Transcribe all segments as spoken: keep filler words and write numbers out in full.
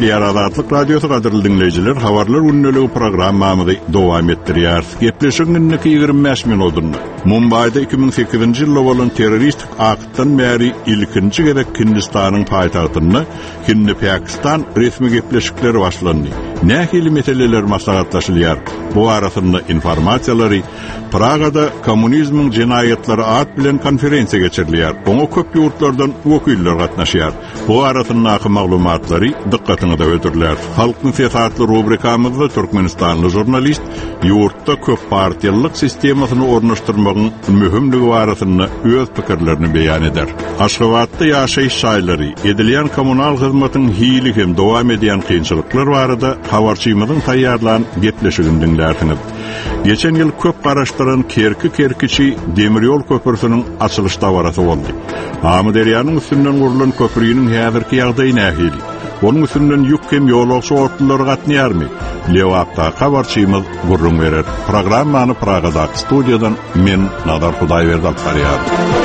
Eşliyer Azatlyk Radiosu gadyrly dinleyijiler, habarlar günneligi programmamyzy dowam etdirýär. Gepleşiginniki ýygrimi beş minutunda. Mumbayda iki bin sekizinji ýylda bolan terroristik aktdan bäri ilkinji gerek Hindistanyň paýtagtyny Hindi Pakistan resmi gepleşikleri başlandy. Nähili meseleler maslahatlaşylýar. Bu arasynda informasiýalary Pragada kommunizmiň jinaýatlary at bilen konferensiýa geçirilýär. Oňa köp ýurtlardan wekiller gatnaşýar. Bu arasyndaky maglumatlary dikkatinizi ödürler. Halkyň siyasatly rubrikamyzda Türkmenistanly jurnalist ýurtda köp partiýalyk sistemasyny ornaşdyrmagyň mühimligi barasynda öz pikirlerini beýan eder. Aşgabatda ýaşaýyş şaýlary, edilýän kommunal hyzmatyň hiýligi hem dowam edýän kynçylyklar barada habarçymyzyň taýýarlan gepleşigini dinlärsiniz. Geçen ýyl köp garaşdyran Kerki-Kerkiçi demir ýol köprüsiniň açylyş dawarasy boldy. Amyderyanyň üstünden gurulan köprüýüniň häzirki ýagdaýy nähili? Onun üstünden ýük hem ýolagçy otlary gatnaýarmy? Lewapda habarçymyz gurrun berer. Programmany Pragada studiýadan men Nadar Hudaýberdi alp barýar.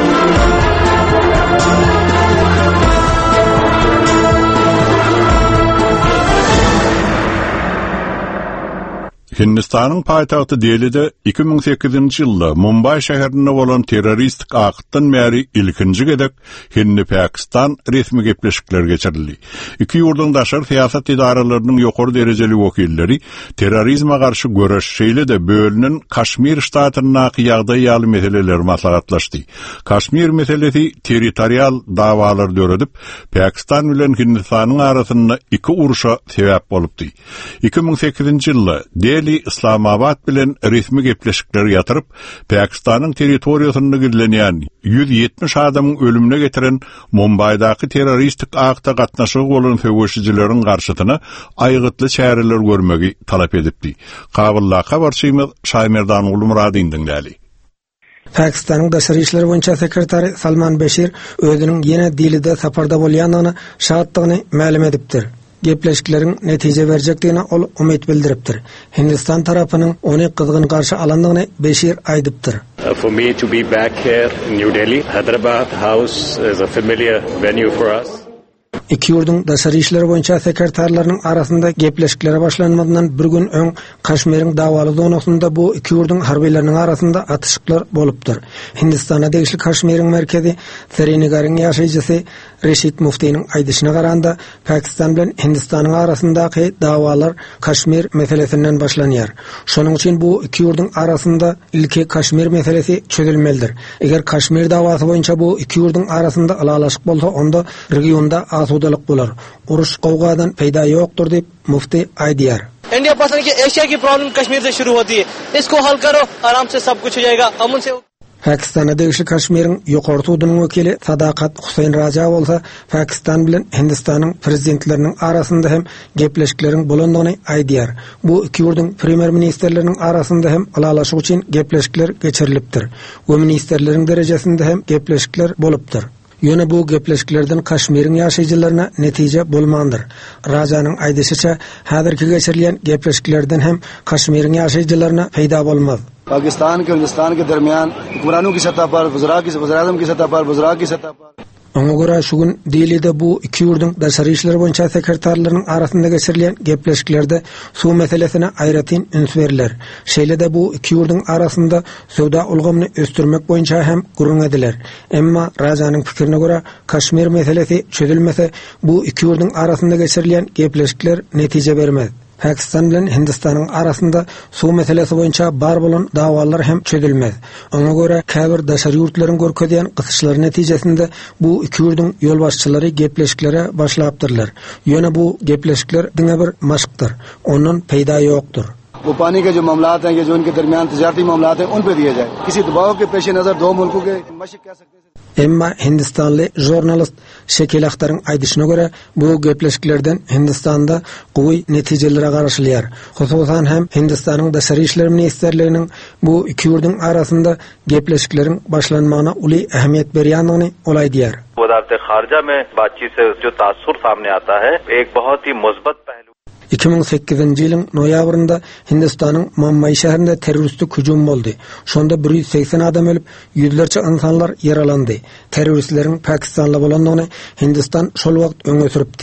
Hindistanyň paýtagty Delhide iki bin sekizinji ýylda Mumbay şäherinde bolan terroristik aktdan bäri ilkinji gedek Hindi Pakistan resmi gepleşikler geçirildi. Iki ýurduň daşary siýasat idaralarynyň ýokary derejeli wekilleri terrorizme garşy göreş şeýle de bölünen Kaşmir ştatynyň ýagdaýy ýaly meseleler maslahatlaşdy. Kaşmir meselesi territorial dawalar döredip Pakistan bilen Hindistanyň arasynda iki uruşa sebäp bolupdy. iki bin sekizinji ýylda Delhi Islamabad bilen resmi gepleşikleri ýatyryp, Pakistanyň territoriýasyny gizlenýän yüz ýetmiş adamyň ölümine getiren Mumbaydaky terroristik akta gatnaşygy bolan söwüşçileriň garşytyna aýgytly çäreler görmegi talap edipdi. Kabulla habarçymyz Şaýmerdan uly Muradyn dinläli. Pakistanyň daşary işleri boýunça sekretary Salman Beşir özüniň ýene Delhide saparda bolýanyny şatdygyny ma'lum edipdir. Gepleşikleriň netije berjekdigine ol umyt bildiripdir. Hindistan tarapynyň ony kızgın garşy alandygyny Beşir aýdypdyr. Uh, for me to be back here in New Delhi, Hyderabad House is a familiar venue for us. İki ýurduň daşary işleri boýunça sekretarlarynyň arasynda gepleşiklere başlanmadan bir gün öň Kaşmiriň dawaly zonasynda bu iki ýurduň harbiýleriniň arasynda atyşyklar bolupdyr. Hindistana degişli Kaşmiriň merkezi Srinagarň ýaşaýjysy Reşit Muftiýnyň aýdyşyna garanda Pakistan bilen Hindistanyň arasyndaky dawalar Kaşmir meselesinden başlanýar. Şonuň üçin bu iki ýurduň arasynda ilki Kaşmir meselesi çözülmelidir. Eger Kaşmir dawasy boýunça bu iki ýurduň arasynda alalaşyk bolsa, onda regionda asudalyk bolar. Uruş gowgadan peýda ýokdur diýip Mufti aýdýar. India Pakistan की Asia की प्रॉब्लम कश्मीर से शुरू होती है, इसको हल करो, आराम से सब कुछ हो जाएगा, अमन से. Pakistana degişli Kaşmiriň ýokary tudunyň wekili Sadakat Husayn Raja bolsa, Pakistan bilen Hindistanyň prezidentleriniň arasynda hem gepleşikleriň bolandygyny aýdýar. Bu iki ýurduň premier ministerleriniň arasynda hem alalaşyk üçin gepleşikler geçirilipdir. Bu ministerleriň derejesinde hem gepleşikler bolupdyr. Ýöne bu gepleşiklerden Kaşmiriň ýaşaýjylaryna netije bolmandyr. Rajanyň aýdyşyça, häzirki geçirilýän gepleşiklerden hem Kaşmiriň ýaşaýjylaryna peýda bolmaz. Pakistan के हिंदुस्तान के दरमियान हुक्मरानों की सतह पर, वज़रा की वज़ीर-ए-आज़म की सतह पर, वज़रा की सतह पर. Oňa görä şu gün Delhide bu iki ýurduň daşary işleri boýunça sekretarlarynyň arasynda geçirilýän gepleşiklerde suw meselesine aýratyn üns beriler. Şeýle de bu iki ýurduň arasynda sowda ulgamyny östürmek boýunça hem gurrun ediler. Emma Rajanyň pikirine görä Kaşmir meselesi çözülmese bu iki ýurduň arasynda geçirilýän gepleşikler netije bermez. Pakistan bilen Hindistanyň arasynda suw meselesi boýunça bar bolan dawalar hem çözülmez. Oňa görä käbir daşary ýurtlaryň görkezýän gysyşlar netijesinde bu iki ýurduň ýolbaşçylary gepleşiklere başlapdyrlar. Ýöne bu gepleşikler diňe bir maşykdyr. Ondan peýda ýokdur. वो पानी के जो मामलात हैं, ये जो उनके दरमियान तिजारती मामलात हैं, उन पे दिए जाए. किसी दबाव के पेश नजर दो मुल्कों के मशक कह सकते हैं. Emma Hindistanly jurnalist Şekil Akhtar'ın aýdyşyna görä bu gepleşiklerden Hindistanda gowy netijelere garaşylýar. Hususan hem Hindistanyň daşary işleri ministerleriniň bu iki ýurduň arasynda gepleşikleriň başlanmagyna uly ähmiýet berýändigini olaýdýar. वज़ारत ख़ारजा में बातचीत से जो तासुर सामने आता है, एक बहुत ही मुस्बत पहलू. iki bin sekizinji ýylyň noýabrynda Hindistanyň Mumbai şäherinde terroristik hüjum boldy. Şonda bir yüz seksen adam ölüp, ýüzlerçe insanlar yaralandy. Terroristleriň Pakistanly bolandygyny Hindistan şol wagt öňe süripdi.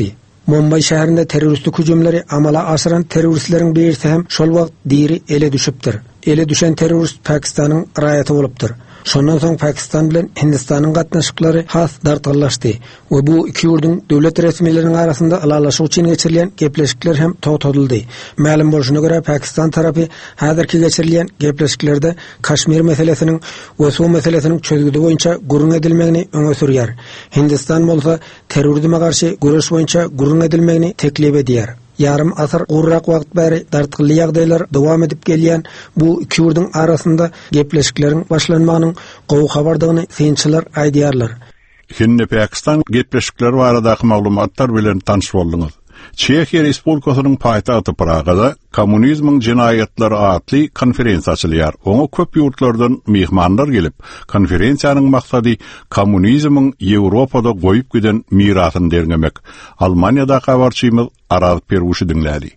Mumbay şäherinde teröristlik hüjümleri amala aşyran teröristlerin birisi hem şol wagt diri ele düşüpdir. Ele düşen terörist Pakistanyň raýaty bolupdyr. Şondan soň Pakistan bilen Hindistanyň gatnaşyklary has dartgyrlaşdy we bu iki ýurduň döwlet resmiýetleriniň arasynda alalaşyk üçin geçirilen gepleşikler hem togtadyldy. Ma'lum bolşuna görä Pakistan tarapy häzirki geçirilen gepleşiklerde Kaşmir meselesiniň we şu meselesiniň çözgüdi boýunça gurrun edilmegini öňe sürýär. Hindistan bolsa terrorizme garşy güreş boýunça gurrun edilmegini teklip edýär. Yarım asır urrak wagt bäri dartgylly ýagdaýlar dowam edip gelýän bu iki ýurduň arasynda gepleşiklerin başlanmagynyň gowy habardygyny synçylar aýdýarlar. Hinne Pakistan gepleşikleri baradaky maglumatlar bilen tanış boldyňyz. Çekiýa Respublikasynyň paýtagty Pragada kommunizmiň jinaýatlary atly konferensiýa açylýar. Oňa köp ýurtlardan mehmanlar gelip, konferensiýanyň maksady kommunizmiň Ýewropada goýup giden mirasyny derlemek. Almaniýada habarçymyz Araz Perwuşy dinlädi.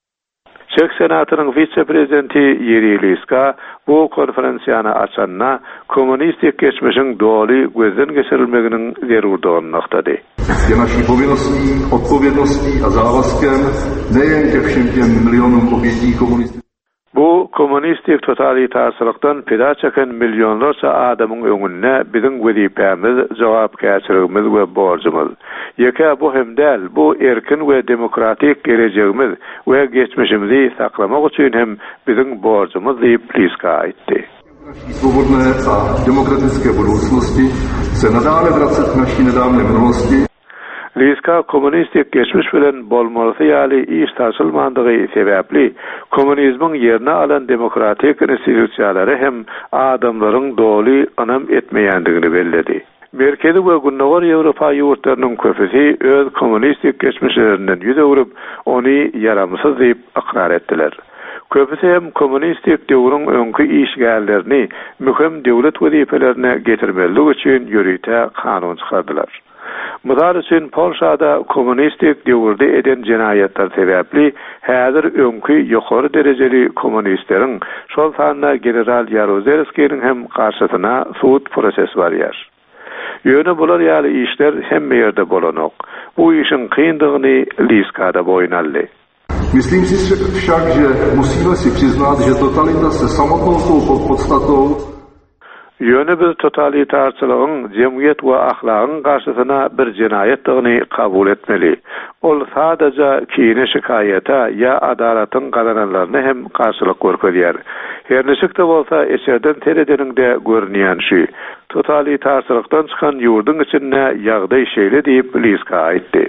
Çek senatynyň vice-prezidenti Yuri Liska bu konferensiýany açanna kommunistik geçmişiň doly gözden geçirilmeginiň zerurdygyny naktady. Je naší povinností, odpovědností a závazkem nejen ke všem těm milionům obětí komunistů. Bu kommunistik totalitarçylykdan pida çeken milyonlarça adamyň öňünde biziň wezipemiz, jogapkärçiligimiz we borjumyz. Ýeke bu hem däl, bu erkin we demokratik gelejegimiz we geçmişimizi saklamak üçin hem biziň borjumyz diýip Liska aýtdy. Svobodné a demokratické budoucnosti se nadále vracet k naší nedávné minulosti. Liska kommunistik geçmiş bilen bolmaly ýaly iş taşylmandygy sebäpli kommunizmiň ýerine alan demokratik institusiýalary hem adamlaryň doly anam etmeýändigini belledi. Merkezi we Günnäwar Ýewropa ýurtlarynyň köpüsi öz kommunistik geçmişlerinden ýüze urup, ony yaramysyz diýip akrar etdiler. Köpüsi hem kommunistik döwrüň öňkü işgällerini mühim döwlet wezipelerine getirmelik üçin ýürüýte kanun çykardylar. Mudar üçün Polşada kommunistik döwürde eden jinaýatlar sebäpli häzir öňkü ýokary derejeli kommunistleriň şol sanda general Jaruzelskiň hem karşysyna sud prosesi barýar. Ýöne bular ýaly işler hemme ýerde bolanok. Bu işin kyndygyny Liskada boýnaldy. Myslím si však, že musíme si přiznat, že totalita se samotnou svou podstatou Ýöne biz totalitarçylygyň jemgyýet we ahlagyň garşysyna bir jinaýetdigini kabul etmeli. Ol sadaja kine şikaýeta ýa adalatyň galananlaryny hem garşylyk görkezýär. Her näçikde bolsa eşerden teredeninde görnýän şu. Totalitarçylykdan çykan ýurdun içinde ýagdaý şeýle diýip Liska aýtdy.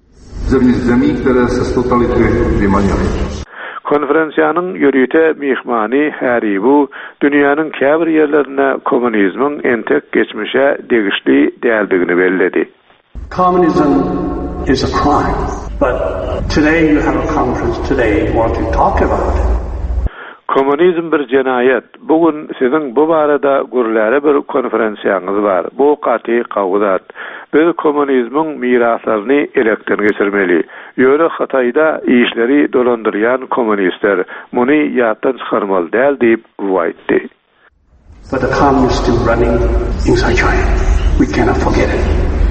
Zemí, které se z totality vymanily. Konferensiýanyň ýürüýte mihmany Haribu dünýäniň käbir ýerlerine kommunizmiň entek geçmişe degişli däldigini belledi. Communism is a crime, but today you have a conference today want to talk about it. Kommunizm bir jenayet. Bugün sizin bu barada gürläre bir konferensiýaňyz bar. Bu gaty gawdat. Biz kommunizmiň miraslaryny elekden geçirmeli. Ýöne Hataýda işleri dolandyrýan kommunistler muny ýatdan çykarmaly däl diýip aýtdy. But the communists still running inside China. We cannot forget it.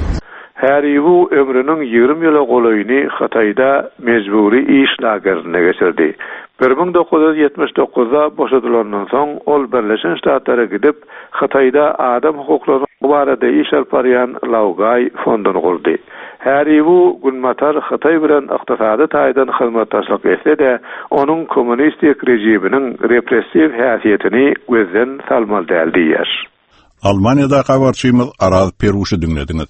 Haribu ömrüniň ýygrimi ýyla golaýyny Hataýda mejburi iş lagerine geçirdi. bir bin dokuz yüz yetmiş dokuzda boşadylandan soň ol Birleşen Ştatlara gidip Hataýda adam hukuklaryny barada iş alparyan Laogay fondunu kurdy. Haribu Gülmatar Hataý bilen ykdysady taýdan hyzmatdaşlyk etse-de onuň kommunistik rejiminiň repressiw häsiýetini gözden salmaly däl diýer. Almaniýada habarçymyz Araz Perwuşy dinlediňiz.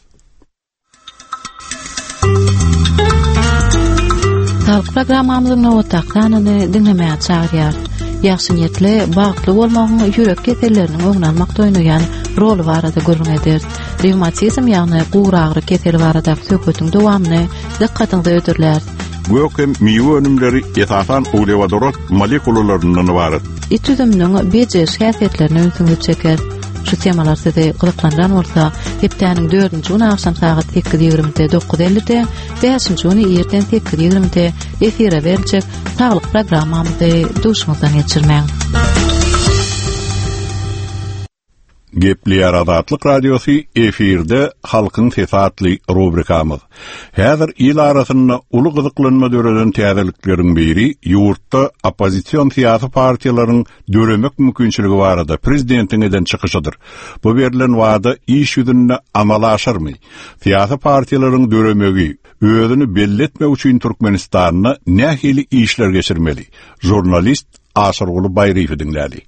Halk programmamyzyň nowatlaryny dinlemäge çagyrýar. Ýaşy niyetli, bagtly bolmagyň ýürek keselleriniň öňlenmek doýnaýan rol barada gurrun eder. Revmatizm ýagny gowra agry keseli barada söhbetiň dowamyny dikkatyňizde ödürler. Bu hem miýe önümleri esasan ulewadorat molekulalaryndan ibaret. Itüdümniň bejes häsiýetlerini öňsüňe çeker. Şu temalar sizi gyzyklandan bolsa, hepdäniň dördünji güni akşam saat sekiz ýygrimi dokuz ellide, beşinji güni erten sekiz ýygrimi efire berilýek saglyk programmamyzdy duşmazdan geçirmäň. Gepliyar Azatlyk Radiosu efirde halkın sesatly rubrikamız. Häzir il arasynda uly gyzyklanma döreden täzeliklerin biri ýurtda opposision siyasi partiýalaryň döremek mümkinçiligi barada prezidentiň eden çykyşydyr. Bu berilen wada iş ýüzünde amala aşyrmy? Siyasi partiýalaryň döremegi özüni belli etmek üçin Türkmenistanyna nähili işler geçirmeli? Jurnalist Asarguly Baýrypy dinlädi.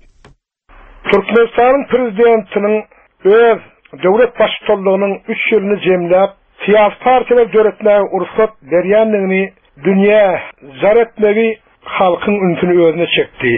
Türkmenistan prezidentinin öz döwlet başçylygynyň üç ýylyny jemläp, siyasi partiýalar döretmäge ursat berýändigini dünýä zaretmegi halkyň ünsüni özüne çekdi.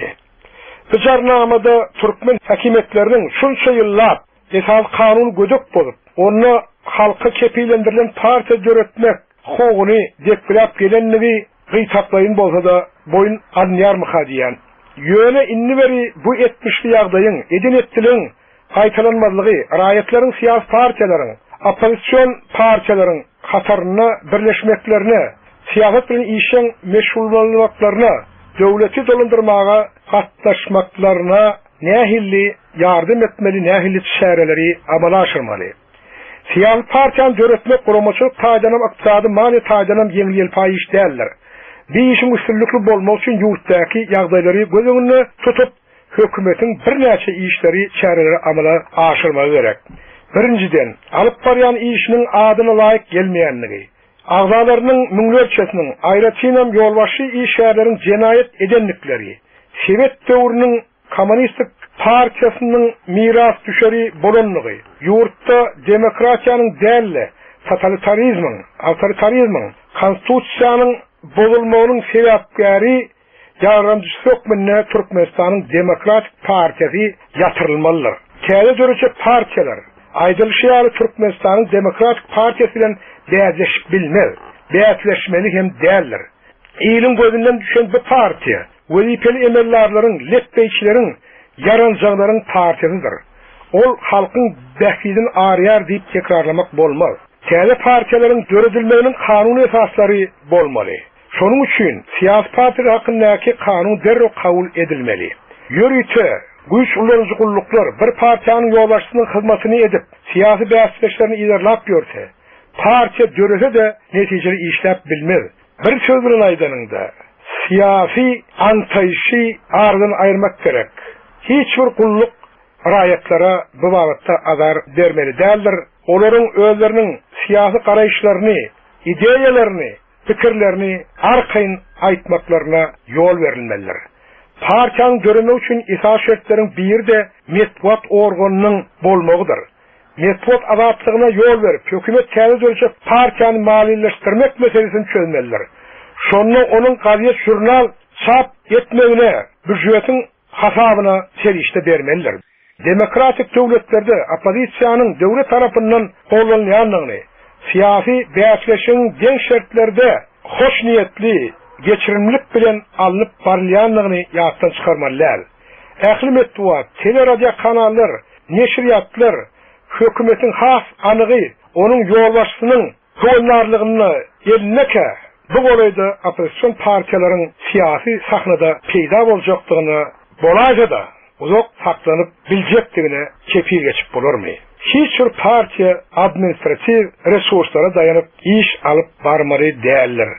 Bu jarnamada Türkmen häkimetleriniň şunça ýyllap esas kanun gödök bolup, onu halka kepilendirilen partiýa döretmek hoguny deklarap gelenligi gytaklaýyn bolsa da boyun anýarmy diýen. Yöne inni beri bu etmişli ýagdaýyň, edin etdiliň gaýtalanmazlygy, raýatlaryň siyasi partiýalaryň, opposision partiýalaryň hataryna birleşmeklerine, siýasat bilen işen meşgullanmaklaryna, döwleti dolandyrmaga gatnaşmaklaryna nähilli ýardym etmeli, nähilli şähereleri amala aşyrmaly. Siyasi partiýany döretmek guramaçylyk taýdanam ykdysady mali taýdanam ýeňil paýyş däldir. Bir işin üstünlükli bolmak üçün ýurtdaky ýagdaýlary göz öňünde tutup, hökümetiň bir näçe işleri, çäreleri amala aşyrmagy gerek. Birinciden, alyp barýan işiniň adyna laýyk gelmeýänligi, agzalarynyň müňlerçesiniň aýratynam ýolbaşy işleriň jenaýet edenlikleri, Sowet döwrüniň kommunistik partiýasynyň miras düşeri bolanlygy, ýurtda demokratiýanyň dälle, totalitarizmiň, awtoritarizmiň, konstitusiýanyň bozulmagynyň sebäpkäri ýardamçysy hökümine Türkmenistanyň Demokratik Partiýasy ýatyrylmalydyr. Käde dörece partiýalar aýdylşýary Türkmenistanyň Demokratik Partiýasy bilen bäzleşip bilmez, bäzleşmeli hem däldir. Ýylyň gözünden düşen bu partiýa wezipeli emellerleriň, lepbeýçileriň, yaranjaglaryň partiýasydyr. Ol halkyň bähidin arýar diýip tekrarlamak bolmaz. Käde partiýalaryň döredilmeginiň kanuny esaslary bolmaly. Şonuň üçin siyasi partiýalar hakyndaky kanun derrek kabul edilmeli. Ýörüte, güýç ulanjyklyklar bir partiýanyň ýolbaşçysynyň hyzmatyny edip, siyasi bäsleşlerini ilerlap ýörse, partiýa dörese de netijeli işläp bilmez. Bir söz bilen aýdanynda, siyasi antaýşy ardan aýyrmak gerek. Hiç bir gulluk raýatlara bu bagatda azar bermeli däldir. Olaryň özleriniň siyasi garaýşlaryny, ideýalaryny, fikirlerini arkayn aýtmaklaryna ýol berilmelidir. Partiýanyň döremek üçin esas şertleriň biri de metbuat organynyň bolmagydyr. Metbuat azatlygyna ýol berip, hökümet käde dörece partiýany maliýeleşdirmek meselesini çözmelidir. Şonu onuň gaziýet jurnal çap etmegine, büdjetiň hasabyna serişde bermelidir. Demokratik döwletlerde opposisiýanyň döwlet tarapyndan gollanýanlygyny, siyasi bäsleşiň deň şertlerde hoş niyetli, geçirimlik bilen alınıp barylýanlygyny ýatdan çykarmalylar. Ähli metbuat, teleradio kanallar, neşriyatlar, hökümetiň has anygy, onuň ýolbaşçysynyň howlarlygyny elneke, bu bolayda opposision partiýalaryň siyasi sahnada peýda boljakdygyny bolaýsa da uzak saklanyp biljekdigine kepil geçip bolarmy? Hiç bir partiýa administrativ resurslara dayanıp iş alıp barmary däldir.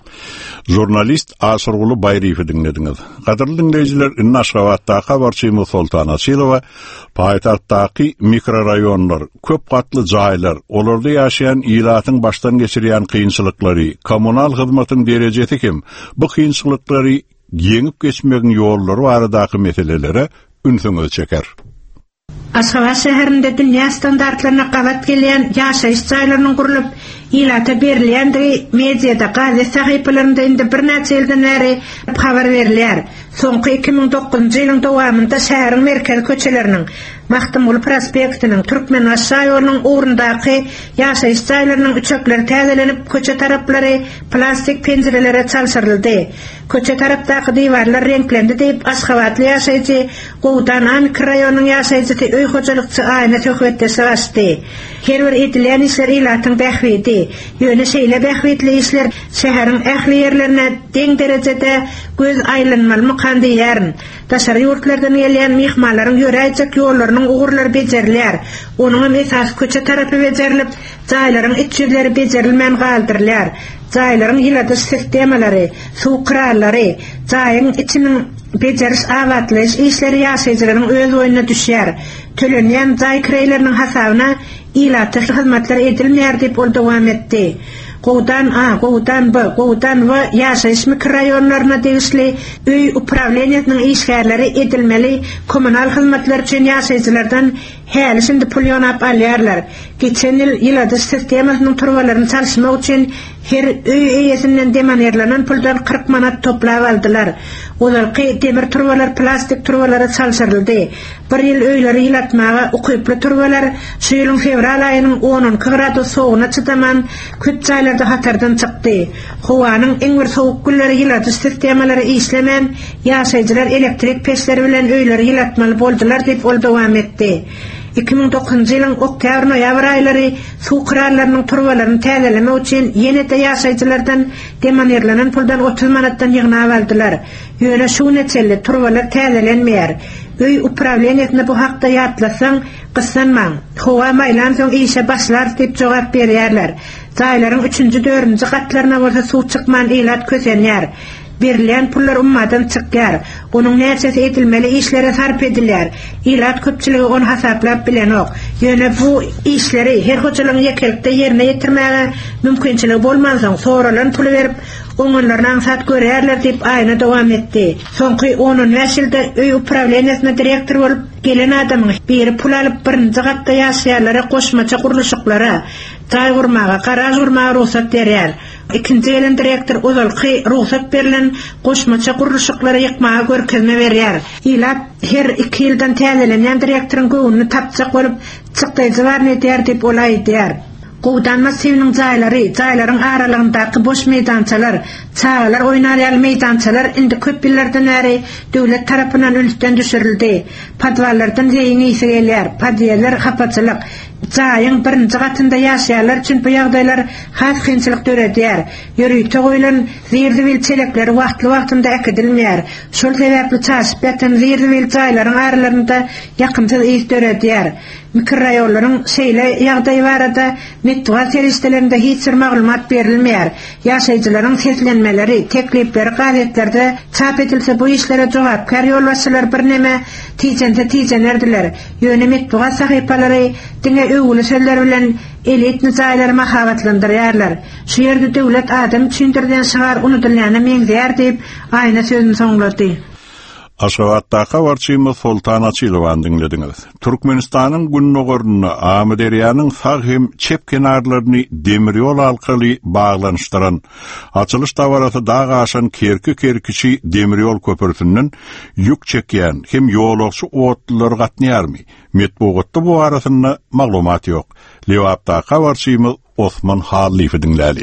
Jurnalist Asarguly Baýrypy dinlediňiz. Gaderly dinleýijiler, Inna Aşgabatda habarçy Sultan Asylowa paýtagtdaky mikroraýonlar, köp gatly jaýlar, olarda ýaşaýan ýylatyň başdan geçirýän kynçylyklary, kommunal hyzmatyň derejesi kim, bu kynçylyklary ýeňip geçmegiň ýollary baradaky meselelere ünsüňiz çeker. Aşgabat şäherinde dünýä standartlaryna gabat gelýän ýaşaýyş jaýlarynyň gurulyp, ýylata berilýändigi mediada, gazet sahypalarynda indi bir näçe ýyldan bäri habar berilýär. Soňky iki ming dokuzunçy ýylyň dowamynda şäheriň merkez köçeleriniň, Mahtumul prospektiniň, Türkmenbaşy ýolunyň ugrundaky ýaşaýyş jaýlarynyň üçekleri täzelenip, köçe taraplary plastik penjerelere çalşyryldy. Köçe tarapdaky diwarlar renklendi diýip Aşgabatly ýaşaýjy Gowdan mikrorayonynyň ýaşaýjy öý hojalykçy aýna töhwetde saçdy. Her bir edilen işler ýylatyň bähwidi, ýöne şeýle bähwitli işler şäheriň ähli ýerlerine deň derejede göz aýlanmaly kandy ýaryn. Daşary ýurtlardan gelýän mihmanlaryň ýöräjek ýollaryny Onun uğurları becerler. Onun esas köçe tarafı becerilip, cayların iççileri becerilmeyen kaldırlar. Cayların hilatı sistemaları, su kralları, cayın içinin beceriş avatlış işleri yaşayıcıların öz oyuna düşer. Tölünyen cay kreylerinin hasabına ilatı hizmetler edilmeyer deyip ol devam etti. Qoğdan A, qoğdan B, qoğdan V yaşayış mikrorayonlarına değişli öy upravleniyetinin işgərləri edilmeli kommunal hizmetler için yaşayıcılardan həyəli şimdi pul yonap alyarlar. Geçen yıl yıladı sistemasının turvalarını çalışmak için her öy eyesinden demanerlanan puldan kırk manat toplav aldılar. Olarki demir turvalar plastik turvalara çalışırıldı. Bir yıl öyleri yılatmağa ukuyuplu turvalar şu yılın fevral ayının on gradu soğuna çıtaman kütçaylarda hatardan çıktı. Huvanın en bir soğuk gülleri yıladı sistemaları işlemen yaşayıcılar elektrik peşleri bilen öyleri yılatmalı boldular deyip ol devam etti. iki bin dokuzuncu yılın oktyabr noyabr ayları su krallarının turvalarını təzeleme için yeni de yaşayıcılardan demanerlanan puldan otuz manattan yığına aldılar. Yöne şu neçeli turvalar təzelenmeyer. Öy upravleniyetine bu hakta yatlasan kıssanman. Hova maylan son işe başlar deyip cevap beriyerler. Zayların üçüncü dördüncü katlarına olsa su çıkman ilat kösenyer. Berilen pullar ummadan çıkkar. Onun neçesi edilmeli işlere sarf ediler. İlat köpçülüğü onu hasaplap bilen ok. Yöne bu işleri her hocaların yekelikte yerine yetirmeye mümkünçülüğü bolmazsan sorulan pulu verip onlarla ansat görerler deyip ayna devam etti. Sonki onun vesilde öy upravleniyesine direktör olup gelen adamın biri pul alıp birinci katta yaşayarlara koşmaça kuruluşuklara tay vurmağa, garaj vurmağa ruhsat verir. İkinci yılın direktör uzalki ruhsat verilen koşmaça kuruluşuklara yıkmağa görkezme verir. İlat her iki yıldan təzelenen direktörün göğününü tapacak olup çıktaycı var ne der deyip olay der. Qoğdanma sevinin cayları, cayların aralığındaki boş meydançalar, çağlar oynaryalı meydançalar indi köp billerden eri devlet tarafından ülüsten düşürüldü. Padvallardan zeyin iyisi gelir, padiyeler kapatçılık. Cayın birinci katında yaşayarlar için bu yağdaylar has kıyınçılık dörediyer. Yürüyte koyulan zirdivel çelekleri vaktlı vaktında ekidilmeyer. Şol sebepli çaşıp yatan zirdivel cayların aralarında yakınsız iyisi dörediyer. Mikrorayonların şeyle yağday varada mettuğa seristelerinde hiç bir mağlumat verilmeyer. Yaşayıcıların seslenmeleri, teklifleri, gazetlerde çap edilse bu işlere cevapkar yolbaşçılar bir neme ticense ticenerdiler. Yöne mettuğa sahipaları dine öğülü sözler bilen elit nizayları mahavatlandırıyarlar. Şu yerde devlet adam çindirden şıgar unutulyana mengziyar deyip ayna sözünü sonladı. Aşgabat'ta varçıyımız Sultan Açilovan'ı dinlediniz. Türkmenistan'ın Günnogor'unu Amuderiyan'ın sağ hem çep kenarlarını demiryol halkalı bağlanıştıran açılış davarası dağa aşan kerki-kerkiçi demiryol köpürtünün yük çekiyen hem yoloksu oğutluları katniyar mı? Metbuğutta bu arasında maglumat yok. Levap'ta varçıyımız Osman Hallif'i dinleli.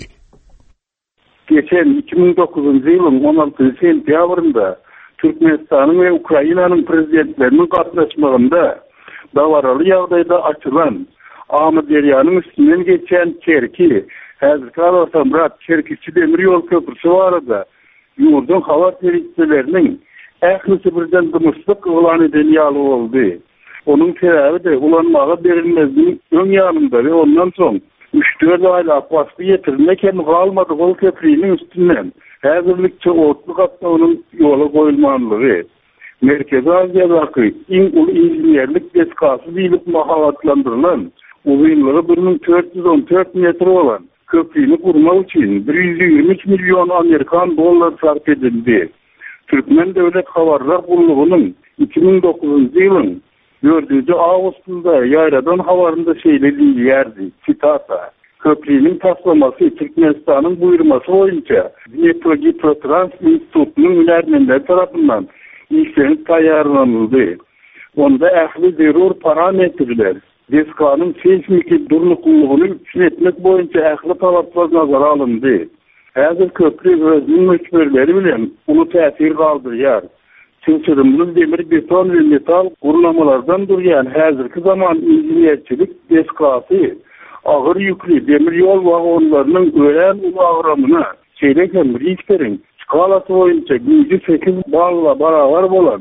Geçen iki bin dokuzuncu yılın on altıncı sentyabrında Türkmenistan'ın ve Ukrayna'nın prezidentlerinin katlaşmağında davaralı yağdayda açılan Amuderiyan'ın üstünden geçen Kerki, Hazreti Murat Kerkiçi Demiryol Köprüsü vardı. Yurdun hava teröristlerinin əhlisi birden dımışlık ulan edeniyalı oldu. Onun sebebi de ulanmağa verilmezliğin ön yanında ve ondan son üç dört aylık baskı getirilmeken kalmadı o köprünün üstünden. Hazırlıkça otluk hatta onun yola koyulmanlığı. Merkez Asya'daki en ulu injinerlik deskası deyilip mahavatlandırılan uzunluğu bir bin dört yüz on dört metre olan köprünü kurmak için bir yüz yirmi üç milyon Amerikan dolar sarf edildi. Türkmen Devlet Havarlar Kuruluğu'nun iki bin dokuzuncu yılın dördüncü Ağustos'ta yayradan havarında şeylediği yerdi. Citata. Köprünün taslaması Türkmenistan'ın buyurması boyunca Dnepro-Giprotrans İnstitutu'nun münermenler tarafından işlenip tayarlanıldı. Onda ehli zerur parametreler, deskanın seismik durnukulluğunu üstünetmek boyunca ehli talaplar nazara alındı. Hazır köprü özünün ölçmerleri bilen ulu tesir kaldırıyor. Çılçırımlı demir, beton ve metal kurulamalardan duruyan hazırki zaman injinerçilik deskası ağır yüklü demiryol vagonlarının öğren ulu ağramına çeyrek hem risklerin skalası boyunca yüz sekiz balla beraber olan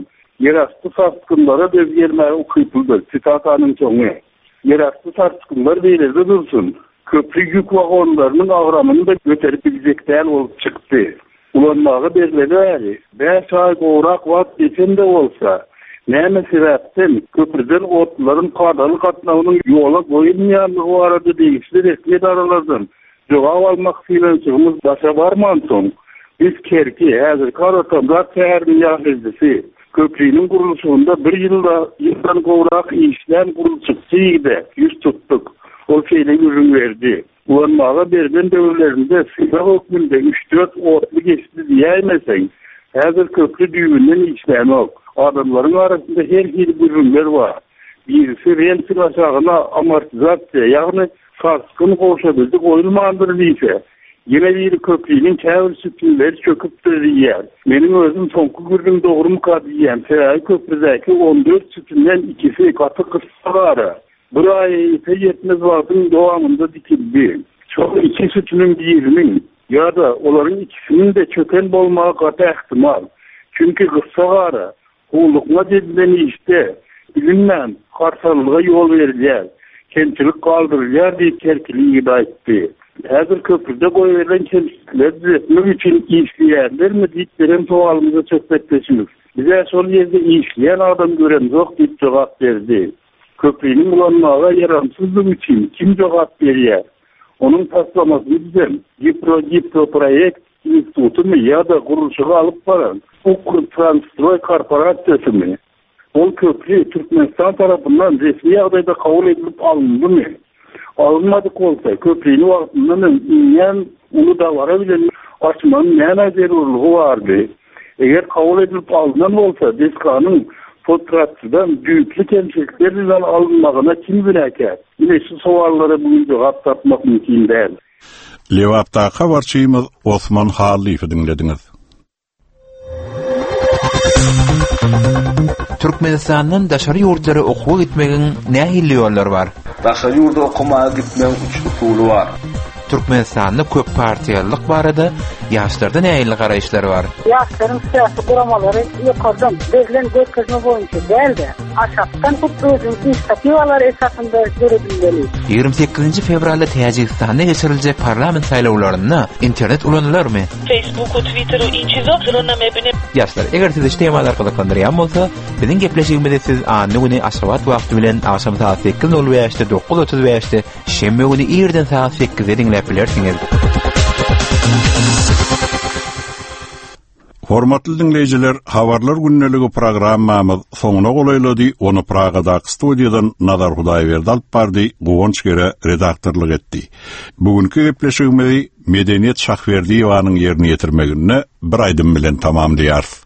Yerastı sarsıkınlara bezgermeye okuyupuldu. Sitatanın çoğu. Yerastı sarsıkınlar beylerde dursun. Köprü yük vagonlarının avramını da göterip bilecekten olup çıktı. Ulanmağı bezleri ali. Beş ay oğrak vaat geçen de olsa, näme sebäpden köprüden otların kadalı katnawının yola goýulmaýanlygy barada değişli resmi daralardan jogap almak filançygymyz başa barman soň biz kerki häzir karatamda tärin ýaşaýdy. Köprüniň guruluşunda bir ýylda ýyldan gowrak işler gurulşykçydy. Yüz tuttuk. O şeýle ýürün berdi. Ulanmaga bergen döwürlerinde silah hukmunda üç dört otlu geçti diýmeseň, häzir köprü düýbünden işlemok. Adamların arasında her bir ürünler var. Birisi rentin aşağına amortizasyon, yani sarsıkın koşabildik oyulmandır deyse. Yine bir köprünün çevir sütunları çöküp duruyor. Benim özüm sonku gürdüm doğru mu kadiyem. Seray köprüdeki on dört sütundan ikisi katı kısa var. Buraya ise yetmez vaktin doğamında dikildi. Çok iki sütunun birinin ya da onların ikisinin de çöken bulmaya katı ihtimal. Çünkü kısa var. Hullukma dedilen işte bilinmem karşılığa yol verilýär. Kemçilik kaldırılýar diýip kerkili ida etdi. Häzir köprüde goýulan kemçilikler düzeltmek üçin işleýärlermi diýip beren soalymyza çökmekdeşimiz. Bize sol ýerde işleýän adam gören jok diýip jogap berdi. Köprüniň ulanmaga yaramsızlygy üçin kim jogap berýär? Onun taslamasını bizen Gipro Gipro projekt institutu ya da kuruluşuna alıp baran Ukr-Transtroy Korporasyası mı? O köprü Türkmenistan tarafından resmi adayda kabul edilip alındı mı? Alınmadık olsa köprünün vaktinde inen onu da varabilen açmanın ne nazarlığı vardı. Eğer kabul edilip alınan olsa Deskan'ın fotoğrafçıdan büyüklük temsilcilerden alınmağına kim bileker? Yine şu soğallara bugün cevap tapmak mümkün değil. Lewapta habarçymyz Osman Halif'i dinlediniz. Türkmenistan'ın daşary ýurtlara okuwa gitmegiň nähili ýollar bar? Daşary ýurda okumaga gitmeň üç usuly bar. Türkmenistan'da köp partiýalyk barada ýaşlarda nähili garaýşlar bar? Ýaşlaryň syýasy guramalary ýokardan bezilen götközme boýunça däldi. Aşakdan tutduğun inisiativalar esasında görebilmeli. ýygrimi sekizinji fevralda Täjikistanda geçiriljek parlament saýlawlaryna internet ulanýarmy? Facebook, Twitter we inçizo zurnamebini. Ýaşlar, eger siz işte ýamalar gyzyklandyrýan bolsa, biziň gepleşigimizde siz anny güni aşgabat wagty bilen akşam saat sekiz nol beşde dokuz otuz beşde şemme güni ýerden saat sekizde dinläp bilersiňiz. Hormatly dinleýijiler, habarlar günneligi programmamyz soňuna golaýlady. Onu Pragadaky studiýadan Nazar Hudaýberdi alyp bardy, Gowonç gere redaktorlyk etdi. Bugünkü gepleşigimizi Medeniýet Şahberdiýewanyň ýerine ýetirmegine bir aýdym bilen tamamlaýar.